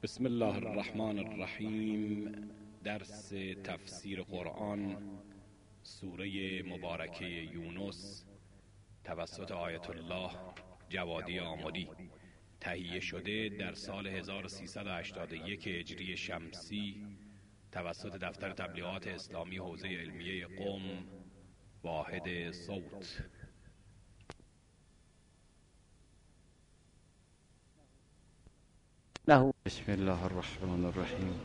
بسم الله الرحمن الرحیم. درس تفسیر قرآن، سوره مبارکه یونس، توسط آیت الله جوادی آملی، تهیه شده در سال 1381 هجری شمسی توسط دفتر تبلیغات اسلامی حوزه علمیه قم، واحد صوت. بسم الله الرحمن الرحیم.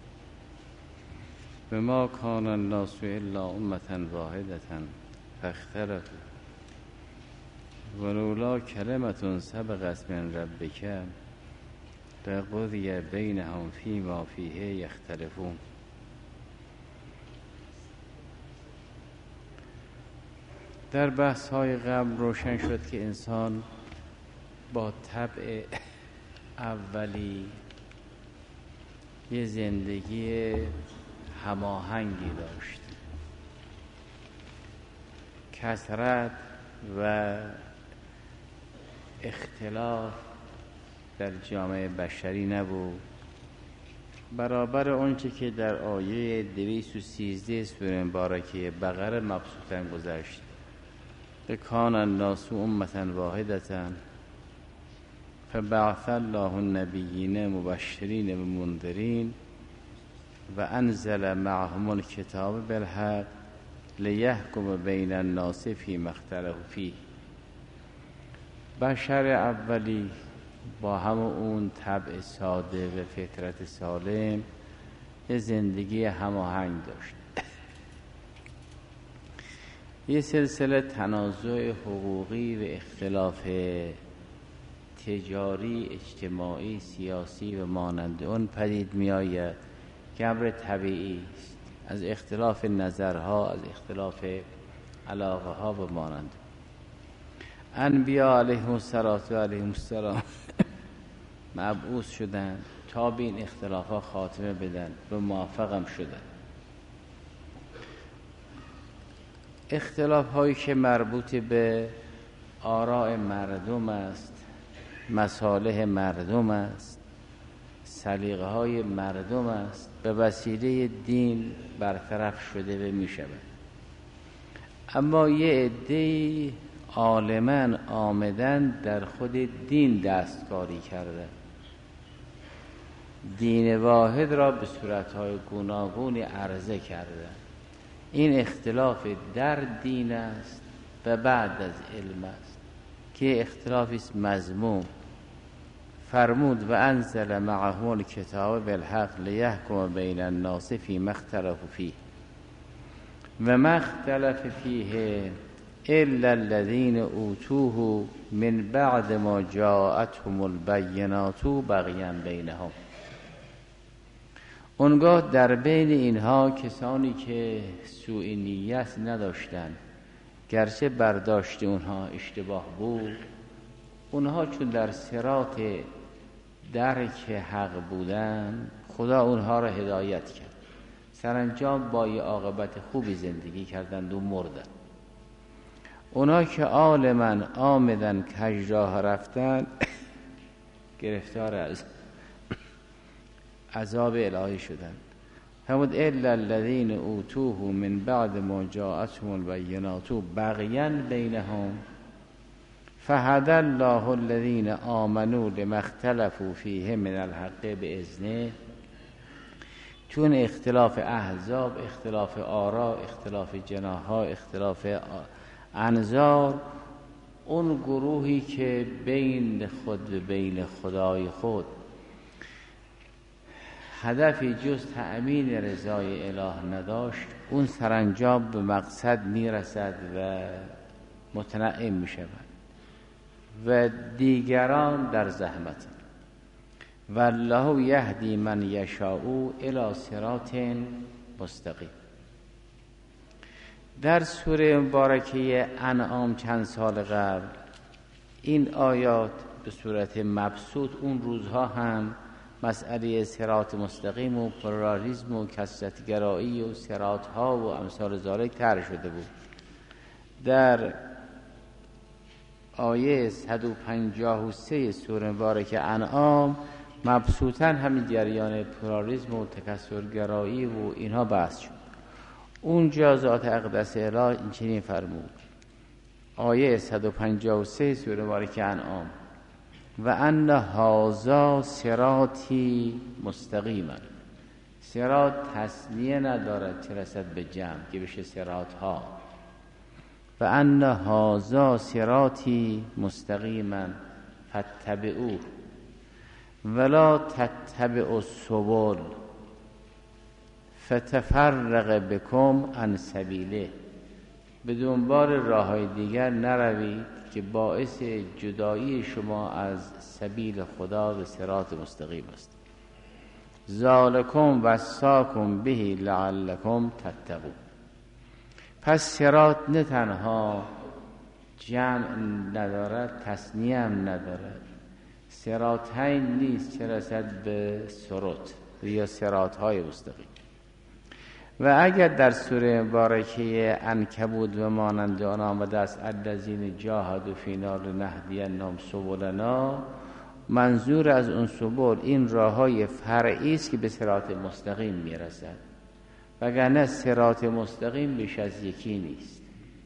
بما کان الناس الا امة واحدة فاختلفوا ولولا کلمة سبقت من ربک لقضی بینهم فیما فیه یختلفون. در بحث های قبل روشن شد که انسان با طبع اولی یه زندگی هماهنگی داشت. کثرت و اختلاف در جامعه بشری نبود، برابر آنچه که در آیه 213 سوره مبارکه بقره مبسوطاً گذشت. کان الناس امة واحدة فبعث الله النبیین مبشرین و منذرین و انزل معهم الکتاب بالحق لیحکم بین الناس فیما اختلفوا فیه. بشر اولی با همون اون طبع ساده و فطرت سالم یه زندگی هماهنگ داشت. یه سلسله تنازع حقوقی و اختلاف تجاری، اجتماعی، سیاسی و مانند اون پدید می آید که امر طبیعی است، از اختلاف نظرها، از اختلاف علاقه ها و مانند. انبیا علیهم السلام مبعوث شدن تا به این اختلاف ها خاتمه بدن و موفقم شدن. اختلاف هایی که مربوط به آراء مردم است، مصالح مردم است، سلیقه های مردم است، به وسیله دین برطرف شده و می شود. اما یه عده‌ای عالماً آمدن در خود دین دستکاری کردن، دین واحد را به صورتهای گوناگونی عرضه کردن. این اختلاف در دین است و بعد از علم است که اختلافی است مذموم. فرمود و انزل معهم الکتاب بالحق لیحکم بین الناس فیما اختلفوا فیه و ما اختلف فیه الا الذین اوتوه من بعد ما جاءتهم البینات بغیا بینهم. اونگاه در بین اینها کسانی که سوء نیت نداشتند، گرچه برداشت اونها اشتباه بود، اونها چون در صراط درک حق بودن، خدا اونها را هدایت کرد. سرانجام با یه عاقبت خوبی زندگی کردند و مردن. اونها که عالماً آمدن کج راه رفتن گرفتار از عذاب الهی شدند. فرمود الا الذین اوتوه من بعد ما جاءتهم البینات بغیا بینهم فهدی الله الذین آمنوا لما اختلفوا فیه من الحق باذنه. چون اختلاف احزاب، اختلاف آرا، اختلاف جناح‌ها، اختلاف انظار، اون گروهی که بین خود و بین خدای خود هدفی جز تأمین رضای اله نداشت، اون سرانجام به مقصد میرسد و متنعم میشود و دیگران در زحمت. والله یهدی من یشاء الی صراط مستقیم. در سوره مبارکه انعام چند سال قبل این آیات به صورت مبسوط اون روزها هم مسئله صراط مستقیم و پلورالیسم و کثرت‌گرایی و صراط ها و امثال ذالک طرح شده بود. در آیه 153 سوره مبارکه انعام مبسوطاً همین جریان پلاریسم و تکثرگرایی و اینها بحث شد. اونجا ذات اقدس اله این چنین فرمود، آیه 153 سوره مبارکه انعام، و ان هذا صراطی مستقیما. صراط تثنیه ندارد چه رسد به جمع که بشه صراط ها. و ان هذا صراطی مستقیما فاتبعوه ولا تتبعوا السبل فتفرق بكم عن سبیله. به دنبال راههای دیگر نروید که باعث جدایی شما از سبیل خدا و صراط مستقیم است. ذالکم وصاکم به لعلکم تتقون. پس صراط نه تنها جمع ندارد، تثنیه هم ندارد، صراطین نیست چه رسد به صراط یا صراط های مستقیم. و اگر در سوره مبارکه عنکبوت و مانند آن آمده است الذین جاهدوا فینا لنهدینهم سبلنا، منظور از اون سبل این راههای فرعی است که به صراط مستقیم میرسد، وگرنه صراط مستقیم بیش از یکی نیست.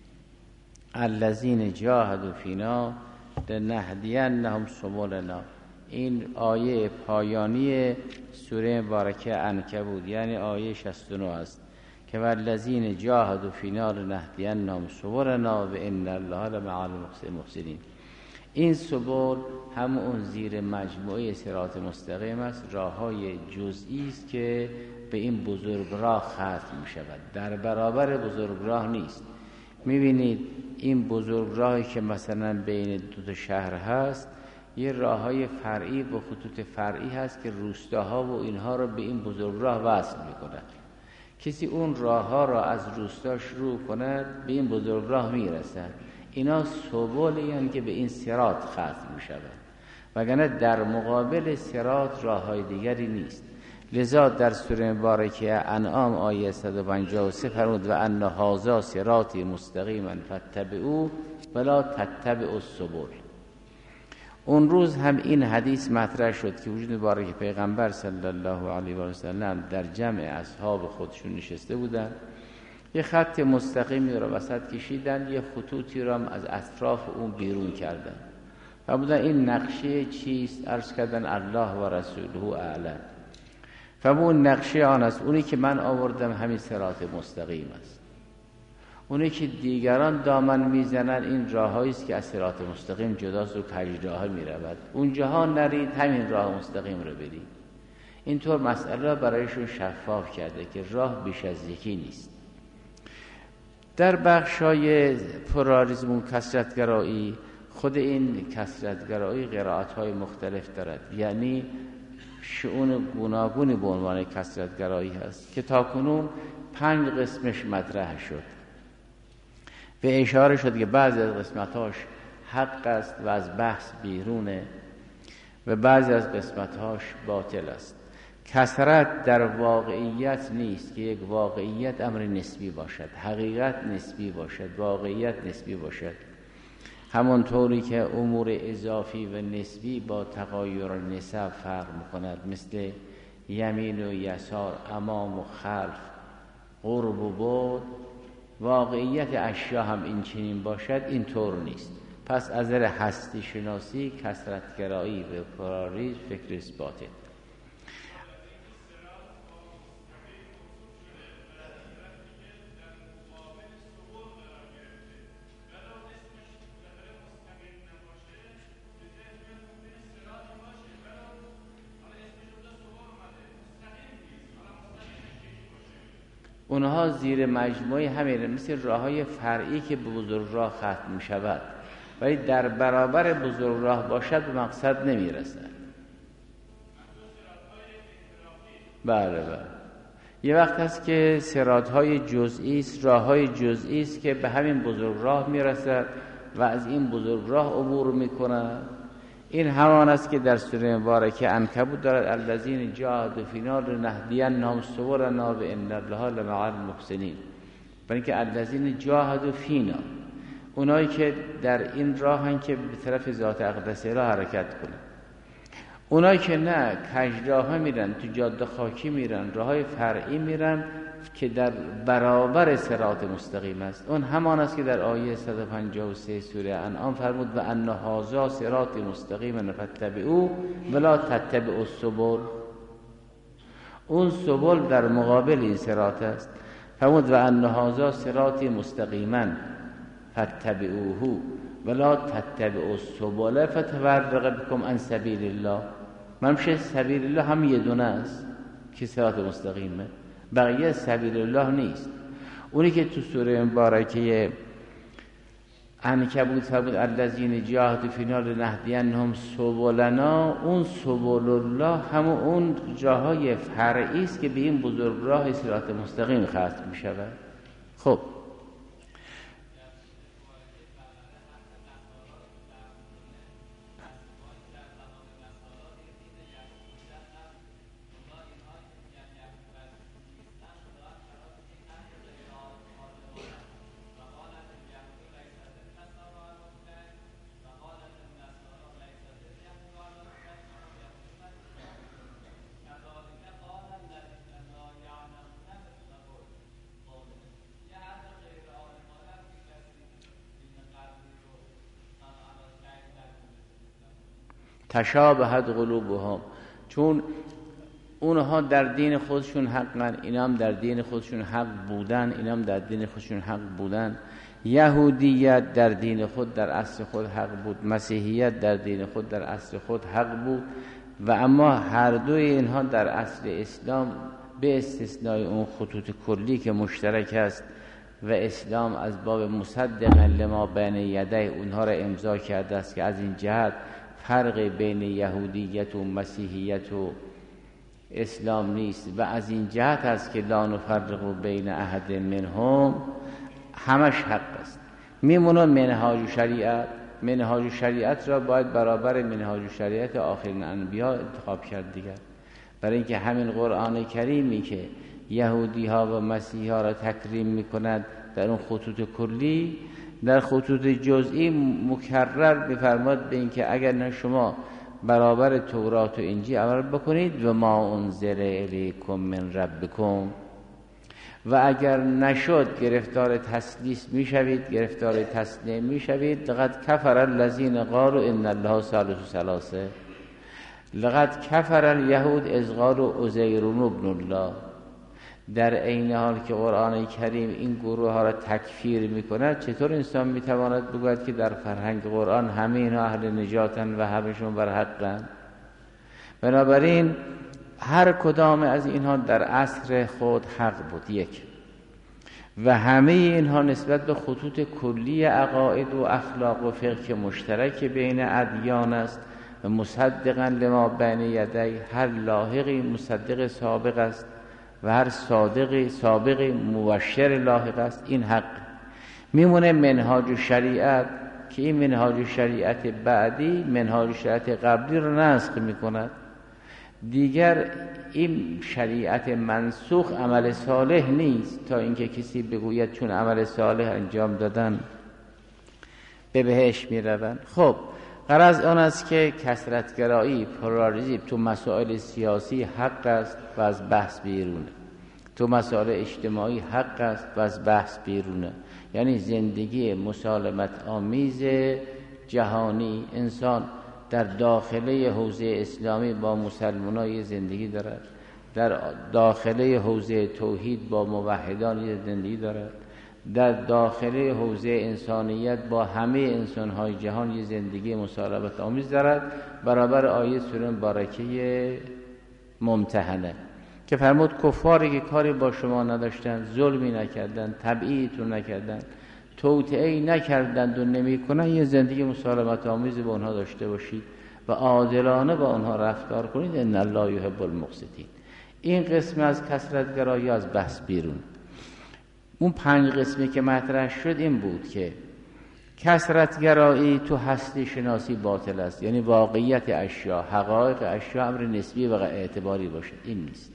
الذین جاهدوا فینا لنهدینهم سبلنا، این آیه پایانی سوره مبارکه عنکبوت یعنی آیه 69 است که والذین جاهدوا فینا لنهدینهم سبلنا و ان الله لمع المحسنین. این سبل همون زیر مجموعه صراط مستقیم است، راههای جزئی است که به این بزرگراه ختم می شود، در برابر بزرگراه نیست. میبینید این بزرگراهی که مثلا بین دو تا شهر هست یه راههای فرعی با خطوط فرعی هست که روستاها و اینها رو به این بزرگراه وصل میکنند. کسی اون راهها را از روستا شروع کند به این بزرگراه میرسد. اینا سبولی هستند که به این صراط ختم میشود، وگرنه در مقابل صراط راههای دیگری نیست. لذا در سوره مبارکه انعام آیه 153 فرمود و ان هذا صراطی مستقیما فاتبعوه ولا تتبعوا السبل. اون روز هم این حدیث مطرح شد که وجود مبارک پیغمبر صلی الله علیه و سلم در جمع اصحاب خودشون نشسته بودن، یه خط مستقیمی رو وسط کشیدن، یه خطوطی رو هم از اطراف اون بیرون کردن و بودن این نقشه چیست؟ عرض کردن الله و رسوله اعلم. اون نقشه آن است، اونی که من آوردم همین صراط مستقیم است. اونی که دیگران دامن میزنن این راههایی است که از صراط مستقیم جداست و کجراه میرود. اونجاها نرید، همین راه مستقیم رو برید. اینطور مسئله برایشون شفاف کرده که راه بیش از یکی نیست. در بخشای پلاریسم و کثرت‌گرایی، خود این کثرت‌گرایی قرائت‌های مختلف دارد، یعنی شؤون گوناگونی به عنوان کثرت‌گرایی هست که تاکنون 5 قسمش مطرح شد. به اشاره شد که بعضی از قسمت‌هاش حق است و از بحث بیرونه و بعضی از قسمت‌هاش باطل است. کثرت در واقعیت نیست که یک واقعیت امر نسبی باشد، حقیقت نسبی باشد، واقعیت نسبی باشد. همونطوری که امور اضافی و نسبی با تغایر نسب فرق می‌کند، مثل یمین و یسار، امام و خلف، قرب و بعد، واقعیت اشیا هم این چنین باشد، این طور نیست. پس از نظر هستی شناسی کثرت‌گرایی و پلاریسم فکر است باطل. اونها زیر مجموعه همین مثل راههای فرعی که به بزرگراه ختم می شود، ولی در برابر بزرگراه باشد به مقصد نمی رسد. بله. یه وقت هست که صراطهای جزئی است، راههای جزئی است که به همین بزرگراه می رسد و از این بزرگراه عبور می کند. این همان است که در سوره مبارکه عنکبوت دارد الذین جاهدوا فینا لنهدینهم سبلنا و ان الله لمع المحسنین. برای اینکه الذین جاهدوا فینا، اونایی که در این راهن که به طرف ذات اقدس اله حرکت کنند. اونا که نه کجراه میرن، تو جاده خاکی میرن، راههای فرعی میرن که در برابر صراط مستقیم است. اون همان است که در آیه 153 سوره انعام فرمود و ان هذا صراط مستقیم فاتبعوه ولا تتبعوا السبل. اون سبل در مقابل این صراط است. فرمود و ان هذا صراط مستقیما فاتبعوه ولا تتبعوا السبل فتفرق بكم عن سبیل الله. منشه سبیل الله هم یه دونه است که صراط مستقیمه، بقیه سبیل الله نیست. اونی که تو سوره مبارکه عنکبوت فرمود الذین جاهدوا فینا لنهدینهم سبلنا، اون سبل الله همون اون جاهای فرعی است که به این بزرگراه صراط مستقیم ختم می شود. خب تشابهت قلوبهم، چون اونها در دین خودشون حقن، اینا هم در دین خودشون حق بودن، اینا هم در دین خودشون حق بودن. یهودیت در دین خود در اصل خود حق بود، مسیحیت در دین خود در اصل خود حق بود، و اما هر دوی اینها در اصل اسلام به استثنای اون خطوط کلی که مشترک است و اسلام از باب مصدقا لما بین یدیه اونها را امضا کرده است که از این جهت فرق بین یهودیت و مسیحیت و اسلام نیست، و از این جهت است که لا نفرق بین احد منهم، همش حق است. میمونه منهاج شریعت. منهاج شریعت را باید برابر منهاج شریعت آخرین انبیا انتخاب کرد دیگر، برای اینکه همین قرآن کریمی که یهودی ها و مسیحی ها را تکریم میکند در اون خطوط کلی، در خطوط جزئی مکرر می‌فرماد به اینکه اگر نه شما برابر تورات و انجیل عمل بکنید و ما انزل الیکم من ربکم، و اگر نشد گرفتار تسلیس میشوید، گرفتار تسلیم میشوید. لقد کفر الذین قالوا ان الله ثالث ثلاثه، لقد کفر الیهود اذ قالوا عزیر ابن الله. در عین حال که قرآن کریم این گروه ها را تکفیر میکند، چطور انسان میتواند بگوید که در فرهنگ قرآن همه اینا اهل نجاتن و همشون بر حقن؟ بنابراین هر کدام از اینها در عصر خود حق بود یک، و همه اینها نسبت به خطوط کلی عقاید و اخلاق و فقه مشترک بین ادیان است و مصدقا لما بین یدی، هر لاحقی مصدق سابق است و هر سابق مبشر لاحق است. این حق میمونه منهاج شریعت که این منهاج شریعت بعدی منهاج شریعت قبلی رو نسخ میکند. دیگر این شریعت منسوخ عمل صالح نیست تا اینکه کسی بگوید چون عمل صالح انجام دادن به بهشت میروند. خب غرض آن است که کثرت‌گرایی، پلاریسم تو مسائل سیاسی حق است و از بحث بیرونه، تو مسائل اجتماعی حق است و از بحث بیرونه. یعنی زندگی مسالمت آمیز جهانی، انسان در داخله حوزه اسلامی با مسلمانان زندگی دارد، در داخله حوزه توحید با موحدان زندگی دارد، در داخل حوزه انسانیت با همه انسان‌های جهان یه زندگی مسالمت آمیز دارد، برابر آیه سوره مبارکه ممتحنه که فرمود کفاری که کاری با شما نداشتند، ظلمی نکردند، تبعیدتون نکردند، توطئه‌ای نکردند و نمی‌کنند، یه زندگی مسالمت آمیز با اونها داشته باشید و عادلانه با اونها رفتار کنید. ان الله یحب المقسطین. این قسم از کثرت‌گرایی از بحث بیرون. اون 5 قسمی که مطرح شد این بود که کثرت‌گرایی تو هستی شناسی باطل است، یعنی واقعیت اشیا، حقایق اشیا امر نسبی و اعتباری باشد، این نیست.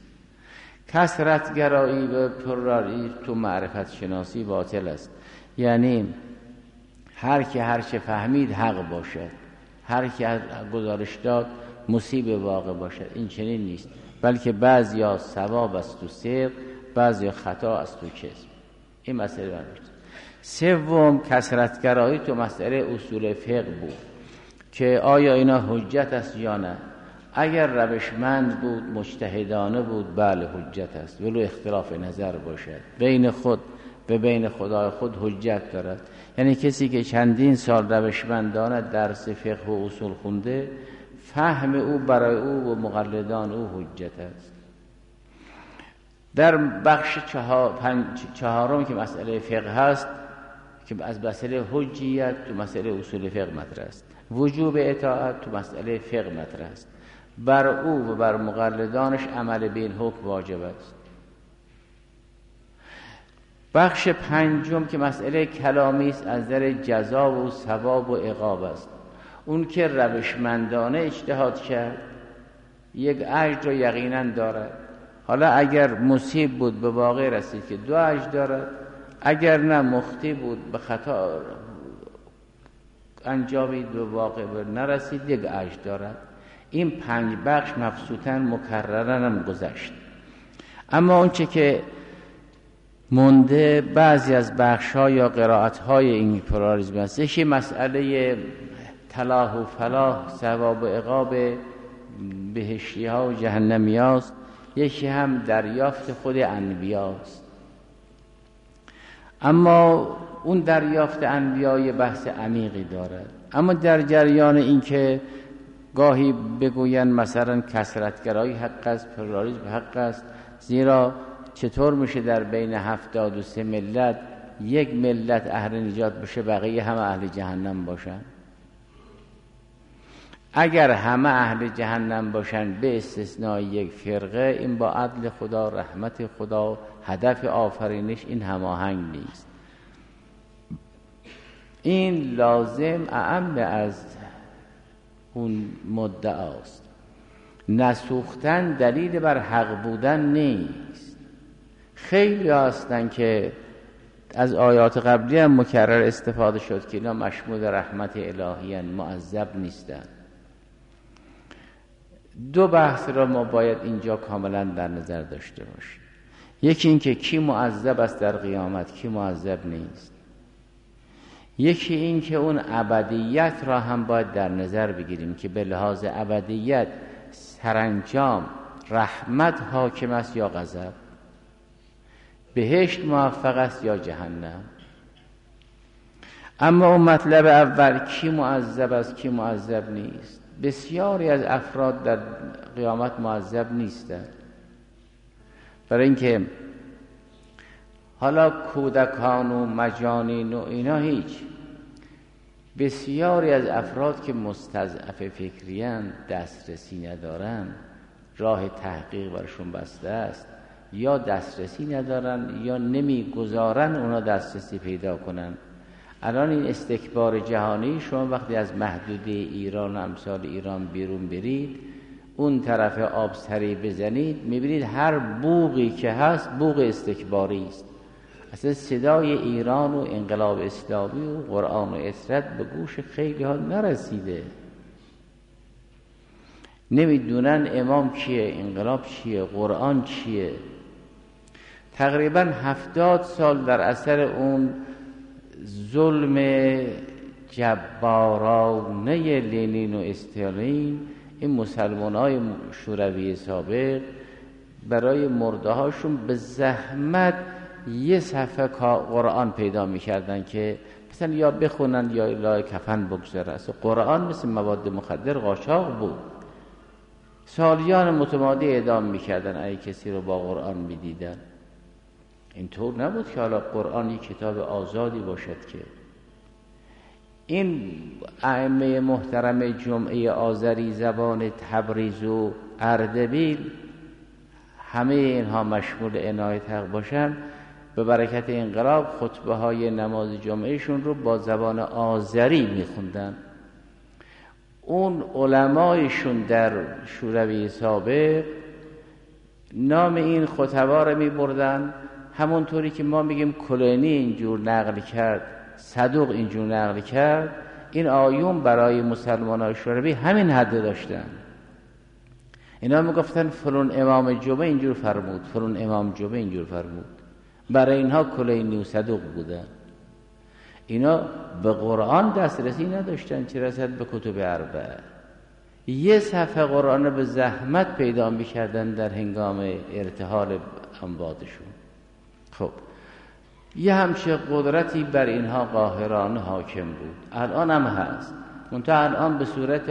کثرت‌گرایی و پراری تو معرفت شناسی باطل است، یعنی هر کی هر چه فهمید حق باشد، هر کی گزارش داد مصیب واقع باشد. این چنین نیست، بلکه بعضیا ثواب است تو صدق، بعضیا خطا است تو کذب. این مسئله من بود. سوم کثرت‌گرایی تو مسئله اصول فقه بود که آیا اینا حجت است یا نه. اگر روشمند بود، مجتهدانه بود، بله حجت است، ولو اختلاف نظر باشد. بین خود و بین خدای خود حجت دارد. یعنی کسی که چندین سال روشمندانه درس فقه و اصول خونده، فهم او برای او و مقلدان او حجت است. در بخش چهارم که مسئله فقه هست، که از مسئله حجیت تو مسئله اصول فقه مطرح است، وجوب اطاعت تو مسئله فقه مطرح است، بر او و بر مقلدانش عمل به این حکم واجب است. بخش پنجم که مسئله کلامی است، از نظر جزا و ثواب و عقاب است. اون که روشمندانه اجتهاد کرد یک اجر یقینا دارد. حالا اگر مصیب بود به واقع رسید که 2 اجر دارد، اگر نه مخطی بود به خطا انجامید به واقع نرسید 1 اجر دارد. این 5 بخش مبسوطاً مکررن هم گذشت. اما اون چه که مونده بعضی از بخش‌ها یا قرائت‌های این پلاریزم است. یکی مسئله طلاح و فلاح، ثواب و عقاب بهشتی‌ها و جهنمی‌هاست. یکی هم دریافت خود انبیاست. اما اون دریافت انبیا یه بحث عمیقی دارد. اما در جریان این که گاهی بگوین مثلا کثرت‌گرایی حق است، پلاریسم حق است، زیرا چطور میشه در بین 73 ملت یک ملت اهل نجات بشه بقیه همه اهل جهنم باشن؟ اگر همه اهل جهنم باشن به استثنای یک فرقه، این با عدل خدا، رحمت خدا، هدف آفرینش این هماهنگ نیست. این لازم اعم از اون مدعاست. نسوختن دلیل بر حق بودن نیست. خیلی هستن که از آیات قبلی هم مکرر استفاده شد که اینا مشمول رحمت الهی هستند، معذب نیستند. 2 بحث را ما باید اینجا کاملا در نظر داشته باشیم. یکی این که کی معذب است در قیامت، کی معذب نیست. یکی این که اون ابدیت را هم باید در نظر بگیریم که به لحاظ ابدیت سرانجام رحمت حاکم است یا غضب، بهشت موفق است یا جهنم. اما اون مطلب اول کی معذب است کی معذب نیست، بسیاری از افراد در قیامت معذب نیستند. برای اینکه حالا کودکان و مجانین و اینا هیچ، بسیاری از افراد که مستضعف فکریان، دسترسی ندارن، راه تحقیق برشون بسته است، یا دسترسی ندارن یا نمیگذارن اونا دسترسی پیدا کنن. الان این استکبار جهانی، شما وقتی از محدوده ایران و امثال ایران بیرون برید، اون طرف آبسری بزنید، میبینید هر بوقی که هست بوق استکباری است. اصلا صدای ایران و انقلاب اسلامی و قرآن و عترت به گوش خیلی ها نرسیده. نمیدونن امام کیه، انقلاب چیه، قرآن چیه. تقریبا 70 سال در اثر اون ظلم جبارانه لنین و استالین، این مسلمان‌های شوروی سابق برای مرده هاشون به زحمت یه صفحه قرآن پیدا می‌کردن که مثلا یا بخونن یا لای کفن بگذارن. اصلا قرآن مثل مواد مخدر قاچاق بود. سالیان متمادی اعدام می‌کردن اگه کسی رو با قرآن می‌دیدن. اینطور نبود که حالا قرآن یک کتاب آزادی باشد. که این ائمه محترم جمعه آذری زبان تبریز و اردبیل، همه اینها مشمول عنایت حق باشن، به برکت انقلاب خطبه های نماز جمعهشون رو با زبان آذری میخوندن. اون علمایشون در شوروی سابق نام این خطبا رو میبردن، همونطوری که ما میگیم کلینی اینجور نقل کرد، صدوق اینجور نقل کرد. این آیون برای مسلمانان شوروی همین حد داشتن. اینا میگفتن فلان امام جمعه اینجور فرمود، فلان امام جمعه اینجور فرمود. برای اینها کلینی و صدوق بودن. اینا به قرآن دسترسی نداشتن، چه رسد به کتب اربعه. یه صفحه قرآن رو به زحمت پیدا میکردن در هنگام ارتحال امواتشون. خب یه همچه قدرتی بر اینها قاهرانه حاکم بود، الان هم هست، منتها الان به صورت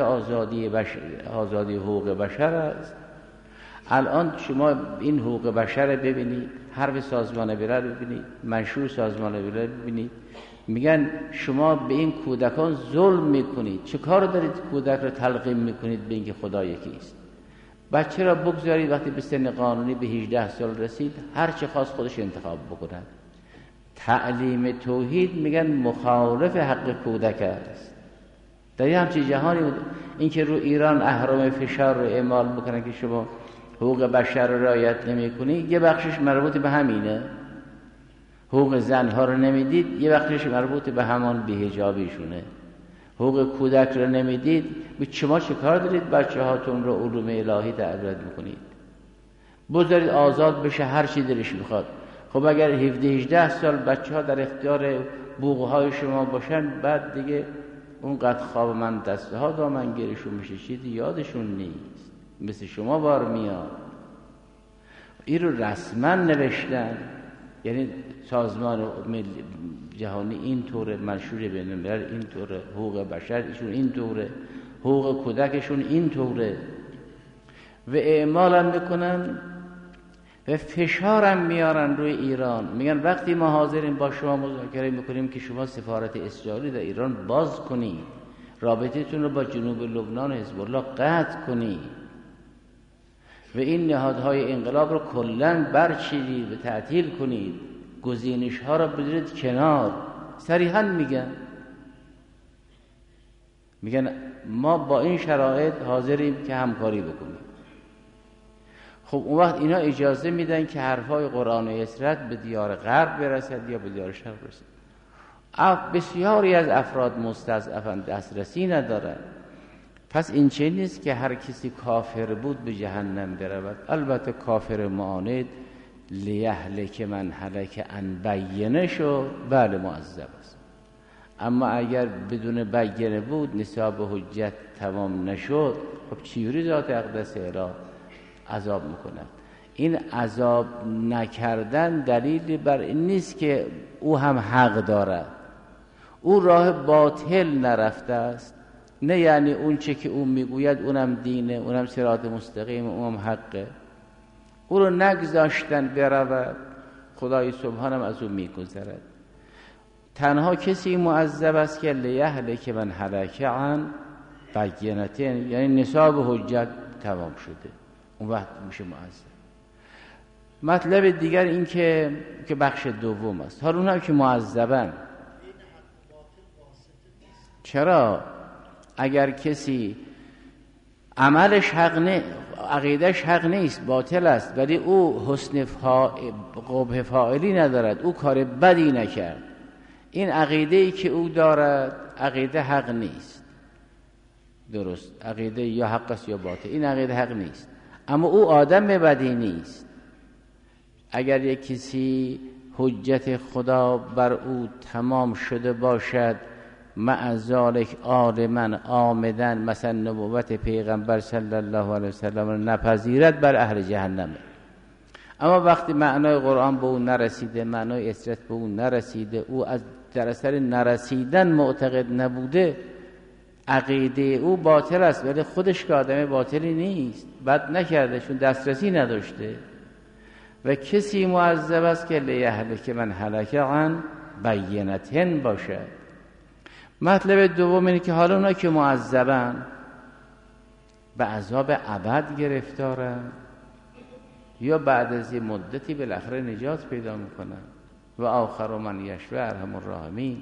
آزادی حقوق بشر است. الان شما این حقوق بشر ببینید، حرف سازمان ملل ببینید، منشور سازمان ملل ببینید، میگن شما به این کودکان ظلم میکنید. چه کار دارید کودک رو تلقین میکنید به اینکه خدا یکی است؟ بچه را بگذارید وقتی به سن قانونی به 18 سال رسید هر چه خواست خودش انتخاب بکنن. تعلیم توحید میگن مخالف حق کودک است. در یه همچین جهانی بود این که رو ایران اهرم فشار رو اعمال بکنن که شما حقوق بشر رو رعایت نمی‌کنی، یه بخشش مربوط به همینه. حقوق زنها رو نمیدید، یه بخشش مربوط به همان بی‌حجابیشونه. حقوق کودک رو نمیدید، به شما چه کار دارید بچه‌هاتون رو علوم الهی تربیت می‌کنید؟ بذارید آزاد بشه هر چی دلش می‌خواد. خب اگر 17-18 سال بچه‌ها در اختیار بوق‌های شما باشن، بعد دیگه اونقدر خواب من دسته ها دامنگیرشون میشه، چیزی یادشون نیست، مثل شما بار میاد. این رو رسما نوشتن، یعنی سازمان جهانی این طوره، منشور بین الملل این طوره، حقوق بشر ایشون این طوره، حقوق کودکشون این طوره، و اعمال هم میکنن و فشارم میارن روی ایران. میگن وقتی ما حاضرین با شما مذاکره میکنیم که شما سفارت اسرائیل در ایران باز کنید، رابطتون رو با جنوب لبنان و حزب الله قطع کنید و این نهادهای انقلاب رو کلاً برچیدید و تعطیل کنید، گزینش ها رو بذارید کنار. صریحاً میگن ما با این شرایط حاضریم که همکاری بکنیم. خب اون وقت اینا اجازه میدن که حرفای قرآن و اسرت به دیار غرب برسد یا به دیار شرق برسد. بسیاری از افراد مستضعفن، دسترسی ندارن. پس این چه نیست که هر کسی کافر بود به جهنم برود. البته کافر معاند لیهلک من هلک عن بینه شو، بله معذب است. اما اگر بدون بینه بود، نصاب حجت تمام نشد، خب چیوری ذات اقدس اله عذاب میکند؟ این عذاب نکردن دلیلی بر این نیست که او هم حق دارد. او راه باطل نرفته است، نه یعنی اون چه که او میگوید اونم دینه، اونم صراط مستقیم، اونم حقه. او رو نگذاشتن برود، خدای سبحانم از او میگذرد. تنها کسی معذب است که لیهلک من هلک عن بینتین، یعنی نصاب حجت تمام شده، اون وقت میشه معذب. مطلب دیگر این که بخش دوم است. حالا اونها که معذبن، چرا؟ اگر کسی عملش حق نه، عقیدش حق نیست، باطل است، ولی او حسن قبح فاعلی ندارد، او کار بدی نکرد، این عقیده‌ای که او دارد عقیده حق نیست. درست، عقیده یا حق است یا باطل، این عقیده حق نیست، اما او آدم بدی نیست. اگر یک کسی حجت خدا بر او تمام شده باشد، مع ذالک عالما عامدا، مثلا نبوت پیغمبر صلی الله علیه وسلم نپذیرد، بر اهل جهنمه. اما وقتی معنای قرآن به او نرسیده، معنای اسرت به او نرسیده، او از در اثر نرسیدن معتقد نبوده، عقیده او باطل است، ولی خودش که آدم باطلی نیست، بد نکرده، چون دسترسی نداشته. و کسی معذب است که لیهلک من هلک عن بینتین باشد. مطلب دوم اینه که حالا اونا که معذبن به عذاب ابد گرفتارن یا بعد از یه مدتی بالاخره نجات پیدا میکنن. و آخر من یشفع ارحم الراحمین.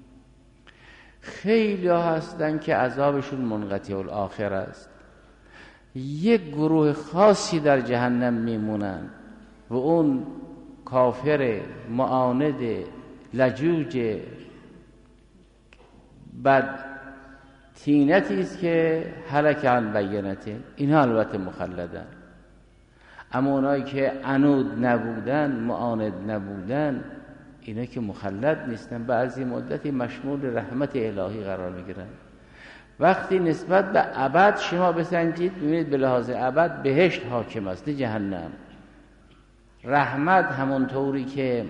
خیلی ها هستن که عذابشون منقطع الاخر است، یک گروه خاصی در جهنم میمونن و اون کافر معاند لجوج بد طینتی است که هلک عن بینته، اینها البته مخلدن. اما اونایی که عنود نبودن، معاند نبودن، اینا که مخلد نیستن، بعضی مدتی مشمول رحمت الهی قرار میگیرن. وقتی نسبت به ابد شما بسنجید، ببینید به لحاظ ابد بهشت حاکم است نه جهنم. رحمت همونطوری که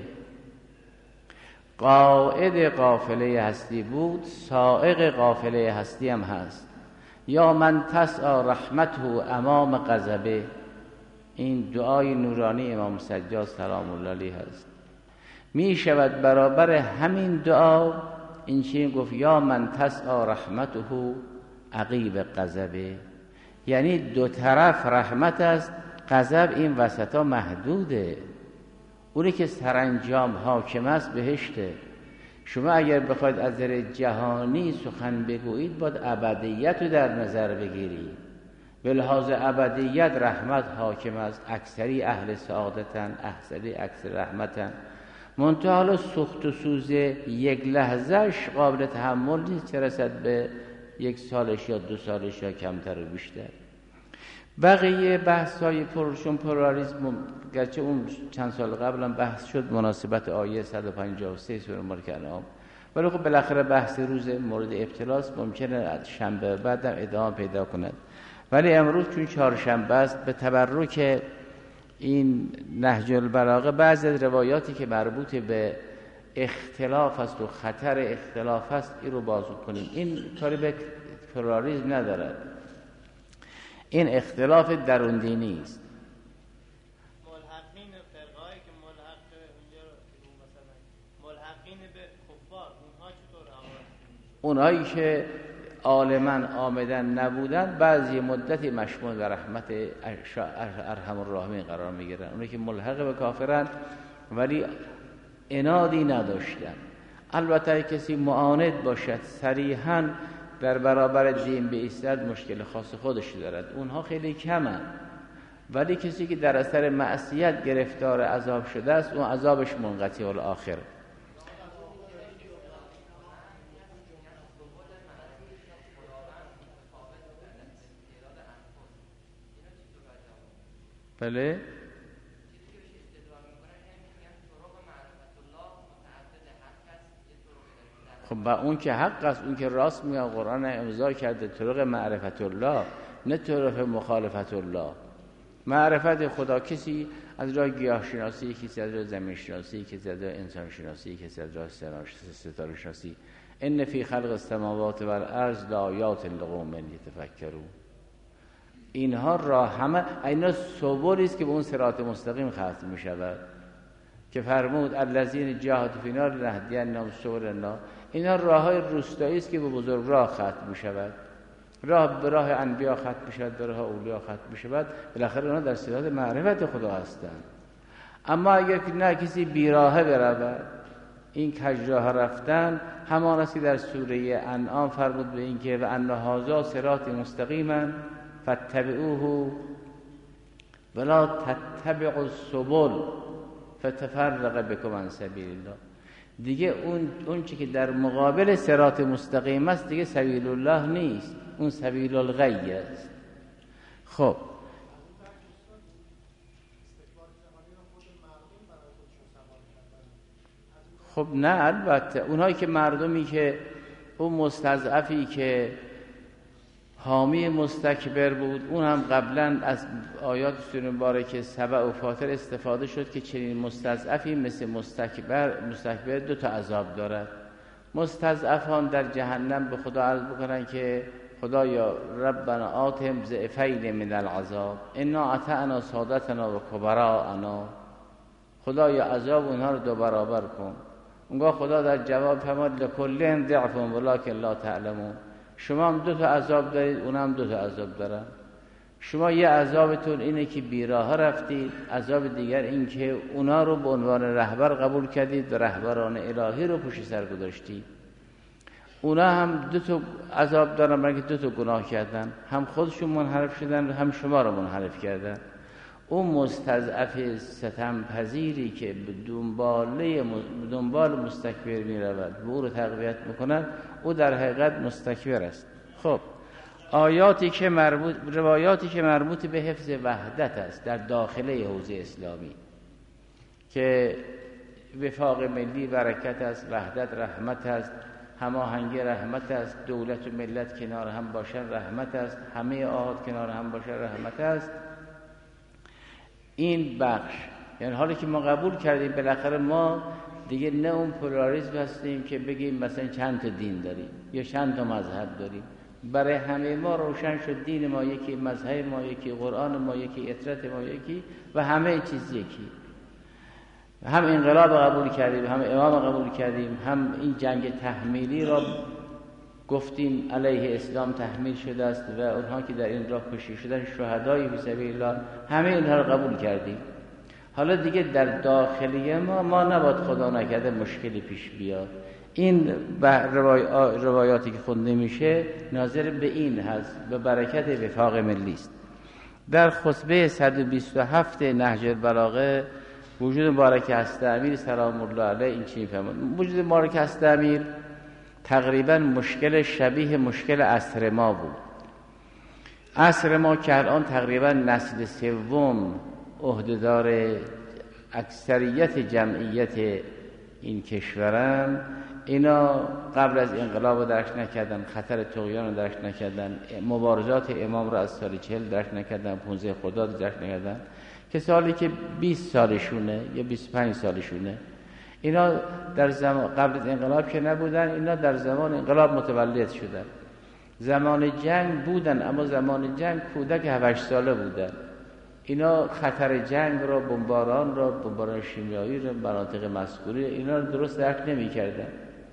قائد قافله هستی بود، سائق قافله هستی هم هست. یا من تسعی رحمته امام غضبه، این دعای نورانی امام سجاد سلام الله علیه هست. می شود برابر همین دعا این چی گفت یا من تسعی رحمته عقیب غضبه، یعنی دو طرف رحمت است، غضب این وسطا محدوده. اونی که سرانجام حاکم است بهشته. شما اگر بخواید از نظر جهانی سخن بگویید باید ابدیت رو در نظر بگیرید. به لحاظ ابدیت رحمت حاکم است، اکثری اهل سعادتن، اکثر رحمتن. منتها حالا سخت و سوز یک لحظهش قابل تحمل نیست، چه رسد به 1 سالش یا 2 سالش یا کمتر و بیشتر. بقیه بحث های پلورالیسم گرچه اون چند سال قبل هم بحث شد مناسبت آیه 153 سوره ملک انعام، ولی خب بالاخره بحث روز مورد ابتلاس ممکنه شنبه بعد هم ادامه پیدا کند. ولی امروز چون چهارشنبه است، به تبرک این نهج البلاغه بعضی از روایاتی که مربوط به اختلاف است و خطر اختلاف است این رو بازگو کنیم. این کاری به پلورالیسم ندارد، این اختلاف درون دینی است. ملحقین فرقه‌ای که ملحق اونجا مثلا ملحقین به کفار، اونها چطور اونایی که عالماً آمدن نبودن بعضی مدتی مشمول به رحمت ارحم الراحمین قرار میگیرن. اونایی که ملحق به کافرن ولی عنادی نداشتن. البته کسی معاند باشد صریحاً در برابر دین بایستد مشکل خاص خودش دارد، اونها خیلی کمن. ولی کسی که در اثر معصیت گرفتار عذاب شده است اون عذابش منقطع الاخر. بله خب با اون که حق است، اون که راست میگه قرآن امضا کرده طرق معرفت الله نه طرق مخالفت الله. معرفت خدا کسی از راه گیاه شناسی، کسی از راه زمین شناسی، کسی از راه انسان شناسی، کسی از راه ستاره شناسی. ان فی خلق السماوات و الارض لآیات لقوم یتفکرون. اینها راه همه اینا سبولی است که به اون صراط مستقیم ختم می شود که فرمود الذین جاهدوا فینا لنهدینهم سبلنا. اینا راههای روستایی است که به بزرگ راه ختم می شود. راه به راه انبیا ختم می شود، به راه اولیا ختم می شود. بالاخره اونا در صراط معرفت خدا هستند. اما اگر نه کسی بیراهه برود، این کج راه رفتن همان است که در سوره انعام فرمود به این که و ان هذا صراط مستقیما فاتبعوه ولا تتبعوا السبل فتفرق بكم عن سبیل الله. دیگه اون چی که در مقابل صراط مستقیم است دیگه سبیل الله نیست، اون سبیل الغی است. خب نه البته اونهایی که مردمی که اون مستضعفی که حامی مستکبر بود، اون هم قبلا از آیات سوره مبارکه سبع و فاطر استفاده شد که چنین مستضعفی مثل مستکبر 2 تا عذاب دارد. مستضعفان در جهنم به خدا عرض بکنن که خدایا ربنا آتهم ضعفین من العذاب انا اطعنا سادتنا و کبراءنا. خدایا عذاب اونها رو 2 برابر کن. اونگاه خدا در جواب فرمود لکل ضعف ولکن لا تعلمون. شما هم 2 تا عذاب دارید، اونها هم 2 تا عذاب دارن. شما یه عذابتون اینه که بیراه رفتید، عذاب دیگر این که اونا رو به عنوان رهبر قبول کردید و رهبران الهی رو پشت سر گذاشتید. اونا هم 2 تا عذاب دارن برای که 2 تا گناه کردن، هم خودشون منحرف شدن هم شما رو منحرف کردن. اون مستضعف ستم پذیری که به دنبال مستکبر می رود و او رو تقویت میکنن، او در حقیقت مستکبر است. خب روایاتی که مربوط به حفظ وحدت است در داخله حوزه اسلامی که وفاق ملی برکت است، وحدت رحمت است، هماهنگی رحمت است، دولت و ملت کنار هم باشن رحمت است، همه آحاد کنار هم باشن رحمت است. این بخش یعنی حالی که ما قبول کردیم بالاخره ما دیگه نه اون پلاریسم هستیم که بگیم مثلا چند تا دین داریم یا چند تا مذهب داریم. برای همه ما روشن شد دین ما یکی، مذهب ما یکی، قرآن ما یکی، اطرت ما یکی و همه چیز یکی. هم انقلاب قبول کردیم، هم امام قبول کردیم، هم این جنگ تحمیلی را گفتیم علیه اسلام تحمیل شده است و اونها که در این راه کشته شدن شهدای فی سبیل الله، همه اینها را قبول کردیم. حالا دیگه در داخلی ما نباید خدا نکرده مشکلی پیش بیاد. این روایاتی که خونده میشه ناظر به این هست، به برکت وفاق ملی است. در خطبه 127 نهج البلاغه وجود مبارک هست امیر سلام الله علیه این چی میفهمد؟ وجود مبارک هست امیر تقریبا مشکل شبیه مشکل عصر ما بود. عصر ما که الان تقریبا نسل سوم عهدهدار اکثریت جمعیت این کشورن، اینا قبل از انقلاب رو درک نکردن، خطر طغیان رو درک نکردن، مبارزات امام رو از سال 40 درک نکردن، 15 خرداد درک نکردن، کسانی که 20 سالشونه یا 25 سالشونه. اینا در قبل از انقلاب که نبودن، اینا در زمان انقلاب متولد شدن. زمان جنگ بودن اما زمان جنگ کودک 7 ساله بودن. اینا خطر جنگ را، بمباران شیمیایی را، مناطق مسکونی اینا رو درست درک نمی‌کردن.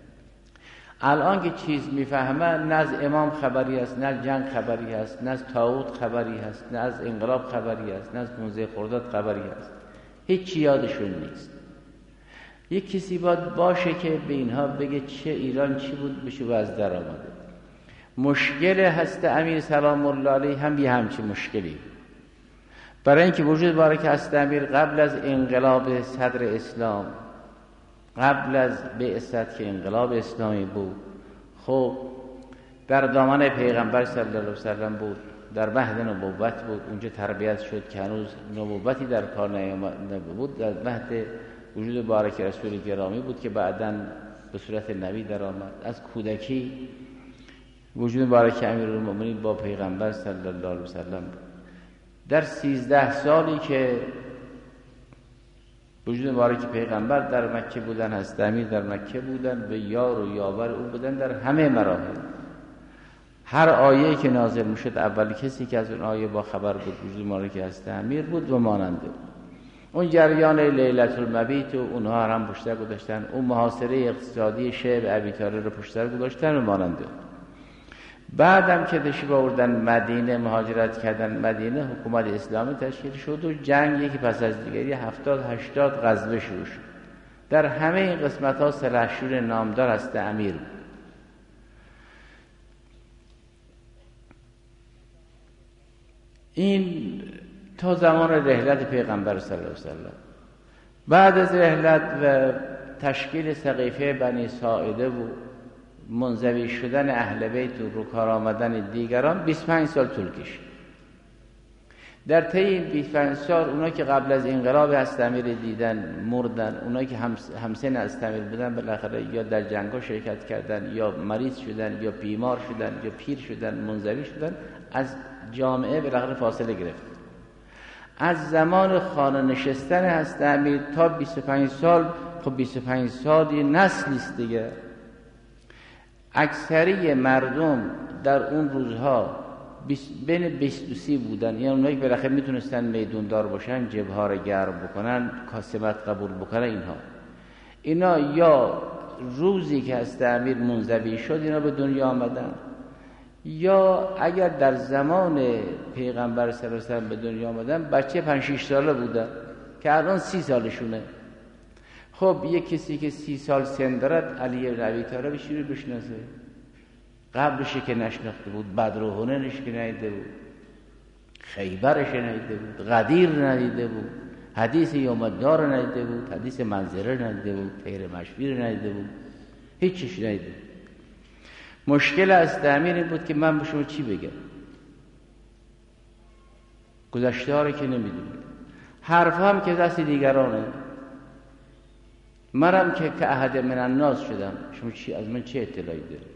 الان که چیز میفهمن، نه از امام خبری است، نه از جنگ خبری است، نه از طاغوت خبری است، نه از انقلاب خبری است، نه از 15 خرداد خبری است. هیچ یادشون نیست. یک کسی باید باشه که به اینها بگه چه ایران چی بود بشه و از در آمده. مشکل هست امیر سلام الله علیه هم یه همچین مشکلی. برای اینکه وجود مبارک هست امیر قبل از انقلاب صدر اسلام، قبل از بعثت که انقلاب اسلامی بود، خب در دامن پیغمبر صلی الله علیه وسلم بود، در مهد نبوت بود، اونجا تربیت شد که هنوز نبوتی در کار نبود، در مهد وجود مبارک رسول گرامی بود که بعداً به صورت نبی در آمد. از کودکی وجود مبارک امیرالمومنین با پیغمبر صلی الله علیه وسلم بود. در 13 سالی که وجود مبارک پیغمبر در مکه بودن، هست امیر در مکه بودن و یار و یاور او بودن در همه مراحل. هر آیه که نازل میشد اول کسی که از اون آیه با خبر بود وجود مبارک هست امیر بود و ماننده. اون جریان لیلة المبیت و اونها هم پشت سر گذاشتن، اون محاصره اقتصادی شعب ابی طالب رو پشت سر گذاشتن و ماننده. بعدم که تشریف آوردن مدینه، مهاجرت کردن مدینه، حکومت اسلامی تشکیل شد و جنگ یکی پس از دیگری 70-80 غزوه شروع شد. در همه این قسمت ها سلحشور نامدار هست امیر بود. این تا زمان رحلت پیغمبر صلی الله علیه وسلم. بعد از رحلت و تشکیل سقیفه بنی ساعده و منزوی شدن اهل بیت و کار آمدن دیگران 25 سال طول کشید. در طی این 25 سال اونا که قبل از انقلاب هستامیر دیدن مردن، اونا که همسن هستامیر بودن بالاخره یا در جنگ‌ها شرکت کردن یا مریض شدن یا بیمار شدن یا پیر شدن، منزوی شدن، از جامعه بالاخره فاصله گرفت. از زمان خانه نشستن هستامیر تا 25 سال، خب 25 سال یه نسلی است دیگه. اکثری مردم در اون روزها بین 20 بودن، یعنی اونایی که بالاخره میتونستن میدوندار باشن، جبهه رو گرم بکنن، کاسبت قبول بکنن، اینا یا روزی که از امیر منزوی شد اینا به دنیا آمدن، یا اگر در زمان پیغمبر صلی الله علیه و سلم به دنیا آمدن بچه 5-6 ساله بودن که الان 30 سالشونه. خب یک کسی که 30 سال سن دارد علی بن ابی طالب شروع بشناسه، قبلش که نشناخته بود، بدر و حنینش که ندیده بود، خیبرش ندیده بود، غدیر ندیده بود، حدیث یوم الدار ندیده بود، حدیث منظره ندیده بود، پیر مشویر ندیده بود، هیچ چیز ندیده بود. مشکل از تعمیر این بود که من به شما چی بگم؟ گذشته ها رو که نمیدونید، حرف هم که دست دیگرانه، منم که احد من الناس شدم، شما چی از من چه اطلاعی دارید؟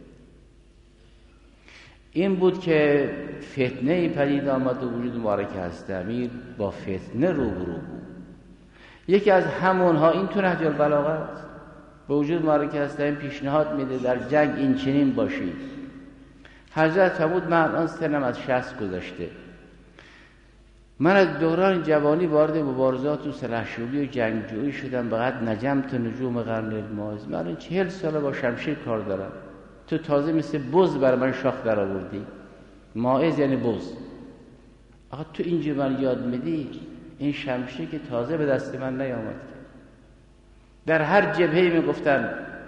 این بود که فتنه پدید آمد و وجود مبارک هست امیر با فتنه روبرو بود. یکی از همونها این تو نهج البلاغه است. به وجود مبارک هست امیر پیشنهاد میده در جنگ این چنین باشید. حضرت فرمود من الان سنم از 60 گذشته، من از دوران جوانی وارد مبارزات و سلاحشوری و جنگجویی شدم، فقط نجمت نجوم قرن الماضی، من الان 40 ساله با شمشیر کار دارم، تو تازه مثل بز بر من شاخ در آوردی. ماعز یعنی بز. آقا تو اینجا من یاد میدی این شمشیر که تازه به دست من نیامد. در هر جبهه‌ای میگفتن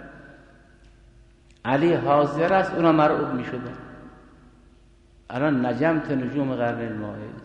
علی حاضر است، اونا مرعوب میشدن. الان نجمت نجوم قرن الماعز.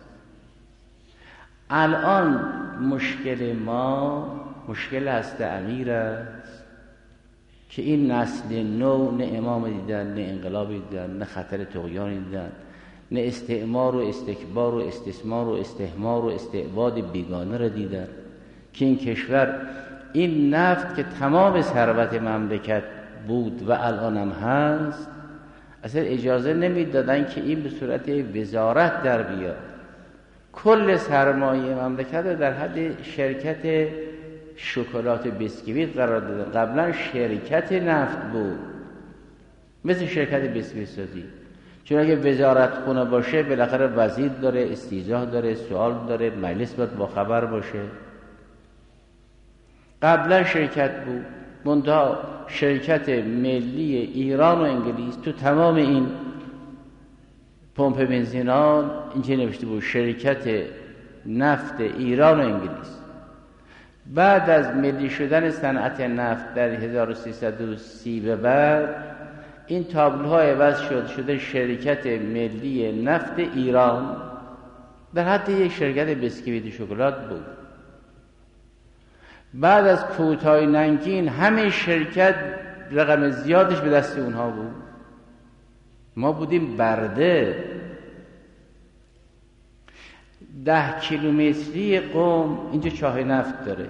الان مشکل ما مشکل هست امیر است که این نسل نو نه امام دیدن، نه انقلاب دیدن، نه خطر طغیان دیدن، نه استعمار و استکبار و استثمار و استحمار و استعباد بیگانه را دیدن که این کشور این نفت که تمام ثروت مملکت بود و الان هم هست اصلا اجازه نمیدادن که این به صورت وزارت در بیاد. کل سرمایه مملکت رو در حد شرکت شکلات بسکویت قرار دادن. قبلا شرکت نفت بود، مثل شرکت بسکویت سازی، چون اگه وزارت خونه باشه بالاخره وزیر داره، استیضاح داره، سوال داره، مجلس باید با خبر باشه. قبلا شرکت بود، منتها شرکت ملی ایران و انگلیس تو تمام این پمپ بنزینان اینجا نوشته بود شرکت نفت ایران و انگلیس. بعد از ملی شدن صنعت نفت در 1330 به بعد این تابلوها عوض شده شرکت ملی نفت ایران، در حد یک شرکت بسکویت شکلات بود. بعد از کوتاه ننگین همه شرکت رقم زیادش به دست اونها بود. ما بودیم برده. 10 کیلومتری قم اینجا چاه نفت داره،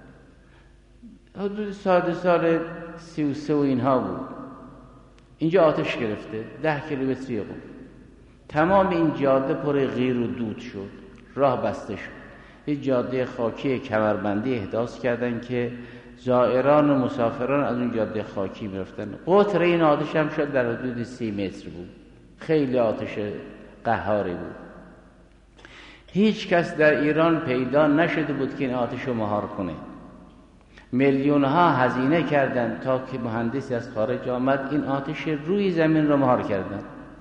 حدود سال 33 و اینها بود. اینجا آتش گرفته 10 کیلومتری قم، تمام این جاده پر غیر و دود شد، راه بسته شد. یه جاده خاکی کمربندی احداث کردن که زائران و مسافران از اون جاده خاکی میرفتن. قطر این آتش هم شد در حدود 30 متر بود، خیلی آتش قهاری بود. هیچ کس در ایران پیدا نشده بود که این آتش رو مهار کنه. میلیون ها هزینه کردن تا که مهندسی از خارج آمد این آتش روی زمین رو مهار کردن.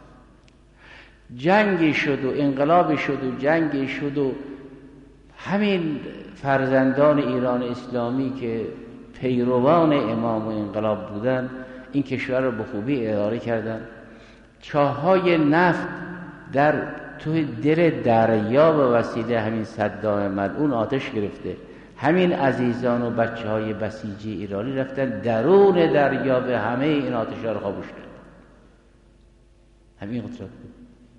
جنگی شد و انقلابی شد و جنگی شد و همین فرزندان ایران اسلامی که پیروان امام و انقلاب بودن این کشور رو به خوبی اداره کردن. چاه‌های نفت در توی دل دریا به وسیله همین صدام ملعون آتش گرفته. همین عزیزان و بچه‌های بسیجی ایرانی رفتن درون دریا به همه این آتش‌ها رو خاموش کردن. همین قدرت بود.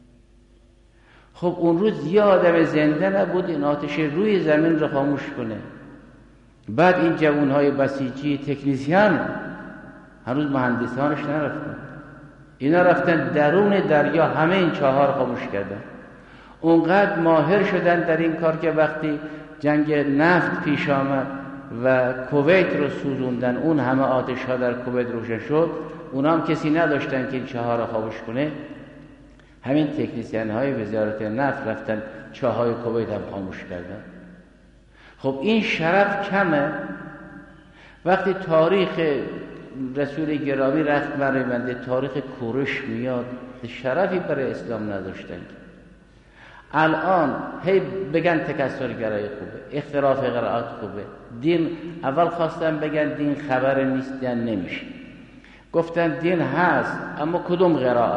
خب اون روز یه آدم زنده نبود این آتش روی زمین رو خاموش کنه. بعد این جوانهای بسیجی تکنیسیان هنوز مهندسانش نرفتن، اینا رفتن درون دریا همه این چاه‌ها رو خاموش کردن. اونقدر ماهر شدن در این کار که وقتی جنگ نفت پیش آمد و کویت رو سوزوندن، اون همه آتش ها در کویت روشن شد، اونا هم کسی نداشتن که این چاه‌ها رو خاموش کنه. همین تکنیسیان های وزارت نفت رفتن چاهای کویت هم خاموش کردن. خب این شرف کمه وقتی تاریخ رسول گرامی رخت برای بنده تاریخ کورش میاد، شرفی برای اسلام نداشتن. الان هی بگن تکثرگرایی خوبه، اختلاف قرائات خوبه، دین اول خواستن بگن دین خبر نیست، دین نمیشه، گفتن دین هست اما کدوم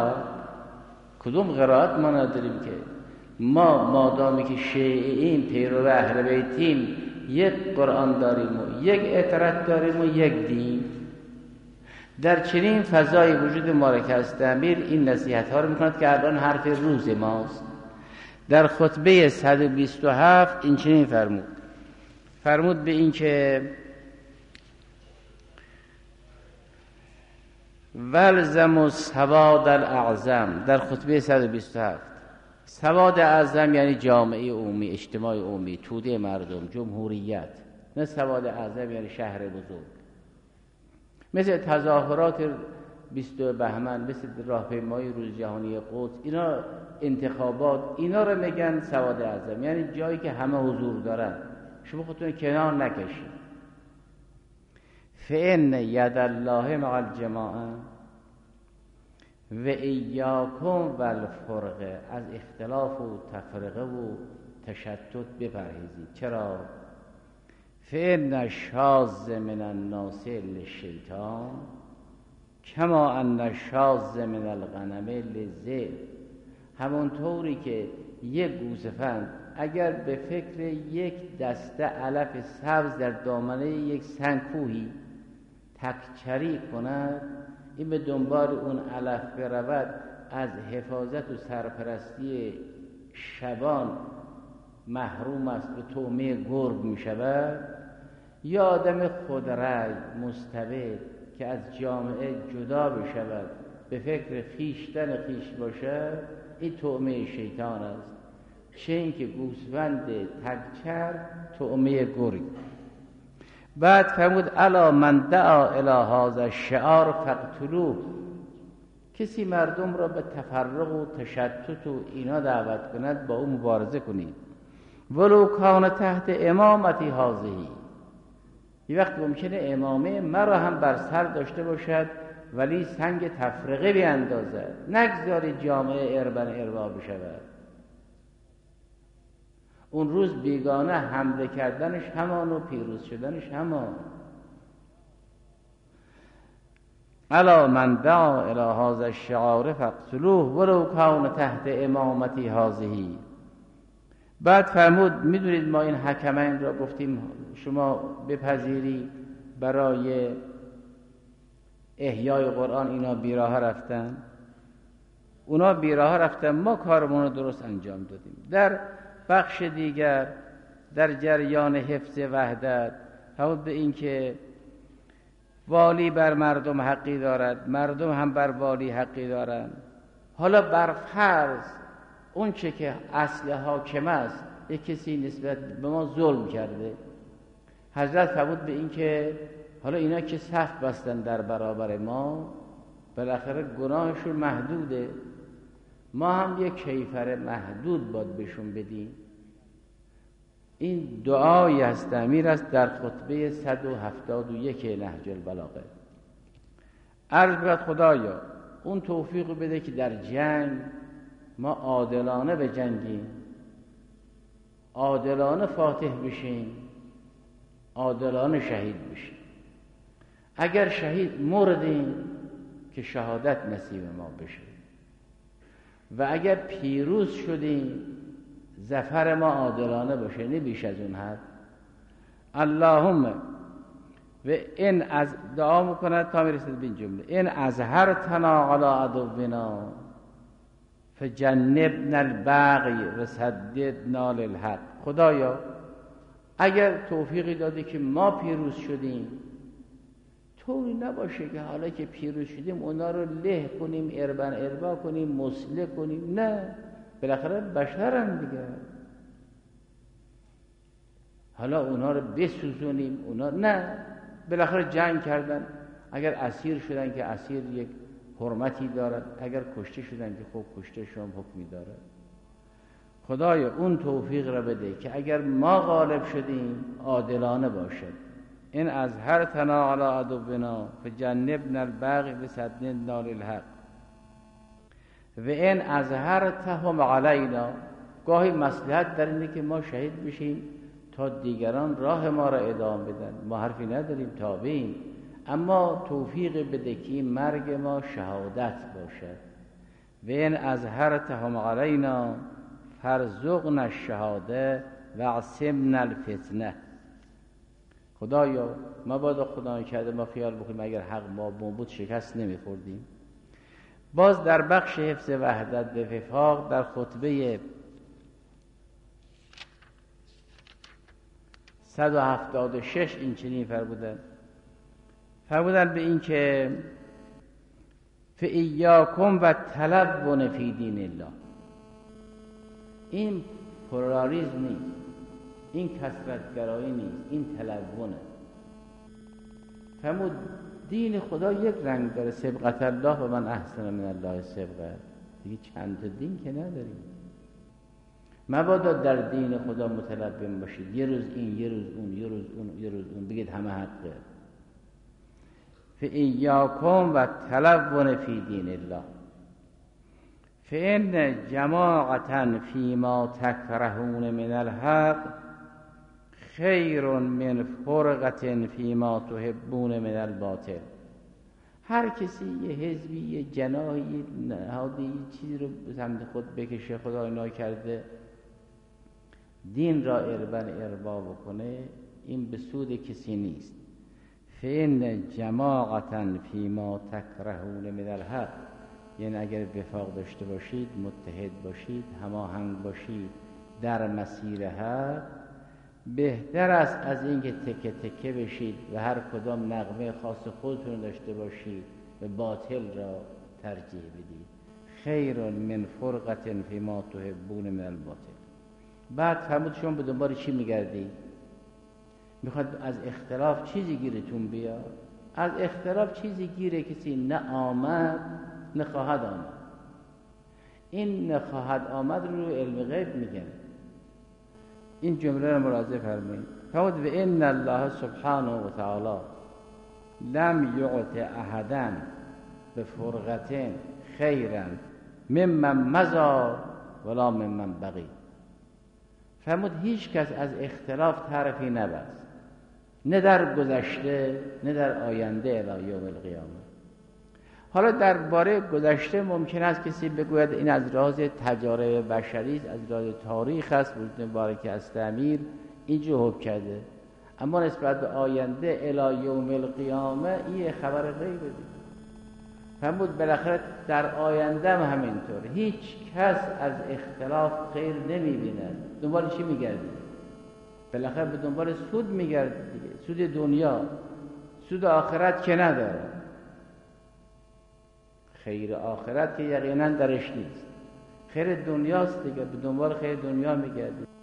قرائات ما نداریم که ما مادامی که شیعییم پیرو اهل بیتیم یک قرآن داریم و یک اطرت داریم و یک دین. در چنین فضای وجود مبارک است امیر این نصیحت ها رو میکند که الان حرف روز ماست. در خطبه 127 این چنین فرمود به این که ولزم السواد الاعظم. در خطبه 127 سواد اعظم یعنی جامعه عمومی، اجتماع عمومی، توده مردم، جمهوریت، نه سواد اعظم یعنی شهر بزرگ، مثل تظاهرات 22 بهمن، مثل راهپیمایی روز جهانی قدس، اینا انتخابات، اینا رو میگن سواد اعظم، یعنی جایی که همه حضور دارن، شما خودتون کنار نکشید. فإن ید الله مع الجماعه و ایاکم و الفرقه. از اختلاف و تفرقه و تشتت بپرهیزید. چرا؟ فإن الشاذ من الناس للشیطان کما ان الشاذ من الغنم للذئب. همونطوری که یک گوسفند اگر به فکر یک دسته علف سبز در دامنه یک سنگکوهی تکچری کند، این به دنبال اون علف برود، از حفاظت و سرپرستی شبان محروم است، به طعمه گرگ می شود. یا آدم خودرأی مستبد که از جامعه جدا بشود، به فکر خویشتن خویش باشد، این طعمه شیطان است. چه این که گوسفند تکچر طعمه گرگ. بعد فرمود الا من دعا الی هذا الشعار فاقتلوه. کسی مردم را به تفرق و تشتت و اینا دعوت کند، با او مبارزه کنید. ولو کان تحت امامتی هذه. یه وقت ممکنه امامه مرا هم بر سر داشته باشد ولی سنگ تفرقه بیاندازد، نگذارید جامعه اربا بشود. اون روز بیگانه حمله کردنش همان و پیروز شدنش همان. الا من دعا الی هذا الشعار فاقتلوه ولو کان تحت امامتی هذه. بعد فرمود میدونید ما این حکمین را گفتیم شما بپذیری برای احیای قرآن، اینا بیراه رفتن، اونا بیراه رفتن، ما کارمون رو درست انجام دادیم. در بخش دیگر در جریان حفظ وحدت فرمود به این که والی بر مردم حقی دارد، مردم هم بر والی حقی دارند. حالا بر فرض اون چه که اصل حاکم است یک کسی نسبت به ما ظلم کرده، حضرت فرمود به این که حالا اینا که صف بستن در برابر ما، بالاخره گناهشون محدوده، ما هم یک کیفر محدود باید بهشون بدیم. این دعایی است امیر است در خطبه 171 نهج البلاغه. عرض برد خدایا اون توفیق بده که در جنگ ما عادلانه بجنگیم، عادلانه فاتح بشیم، عادلانه شهید بشیم. اگر شهید مردیم که شهادت نصیب ما بشه، و اگر پیروز شدیم ظفر ما عادلانه باشه، نه بیش از اون حد. اللهم و این از دعا میکند تا میرسید به این جمله این اظهرتنا علی عدونا فجنبنا البغی و سددنا للحق. خدایا اگر توفیقی دادی که ما پیروز شدیم، طوری نباشه که حالا که پیروز شدیم اونا رو له کنیم، اربا کنیم، مسلح کنیم. نه، بالاخره بشرن دیگه، حالا اونا رو بسوزونیم. اونا نه، بالاخره جنگ کردن، اگر اسیر شدن که اسیر یک حرمتی دارد، اگر کشته شدن که خب کشته شما حکمی دارد. خدایا اون توفیق را بده که اگر ما غالب شدیم عادلانه باشد. این از هر تنا علی عدونا فجنبنا البغی بسددنا للحق و این از هر تهم علینا. گاهی مصلحت در اینه که ما شهید بشیم تا دیگران راه ما را ادامه بدن، ما حرفی نداریم، تابعیم، اما توفیق بده که این مرگ ما شهادت باشد. و این از هر تهم علینا فرزقنا الشهاده و عصمنا الفتنه. خدایا مبادا خدا کرده ما خیال بکنیم اگر حق ما بود شکست نمیخوردیم. باز در بخش حفظ وحدت به وفاق در خطبه 176 این چنین فرمودن به این که فإیاکم و تلون فی دین الله. این پلاریسم نیست، این کثرت‌گرایی نیست، این تلونه. فرمود دین خدا یک رنگ داره، سبقت الله و من احسن من الله سبقت. دیگه چند تا دین که نداریم. مبادا در دین خدا متلون باشید، یه روز این، یه روز اون، یه روز اون، یه روز اون، بگید همه حقه. فإیاکم و تلون فی دین الله فإن جماعة فیما تکرهون من الحق خیر من فرقة فیما تحبون من الباطل. هر کسی یه حزبی، یه جناحی، نهادی، یه چیزی رو به سمت خود بکشه، خدا اینا کرده دین را اربا بکنه، این به سود کسی نیست. فإن جماعة فیما تکرهون من الحق، یعنی اگر وفاق داشته باشید، متحد باشید، هماهنگ باشید در مسیر حق، بهتر است از اینکه تکه تکه بشید و هر کدام نغمه خاص خودتون داشته باشید و باطل را ترجیح بدید. خیر من فرقة فیما تحبون من الباطل. بعد فرمود شما به دنبال چی میگردید؟ میخواد از اختلاف چیزی گیرتون بیاد؟ از اختلاف چیزی گیره کسی نه آمد نه خواهد آمد. این نه خواهد آمد رو علم غیب میگن. این جمله رو ملاحظه فرمایید. فرمود و ان الله سبحانه و تعالی لم یعط احدا بفرقة خیرا ممن مضی ولا ممن بقی. فرمود هیچ کس از اختلاف طرفی نبست، نه در گذشته نه در آینده الی یوم القیامه. حالا درباره گذشته ممکن است کسی بگوید این از راز تجارب بشری است، از راز تاریخ است، وجود مبارک است امیر اینجا حکم کرده. اما نسبت به آینده الی یوم القیامه این خبر غیبه دیگه. فرمود بالاخره در آینده هم همینطور. هیچ کس از اختلاف خیر نمی‌بیند. دنبال چی می‌گردی؟ بالاخره به دنبال سود می‌گردی دیگه. سود دنیا، سود آخرت که نداره. خیر آخرت که یقینا درش نیست. خیر دنیاست دیگه، به دنبال خیر دنیا می‌گردی.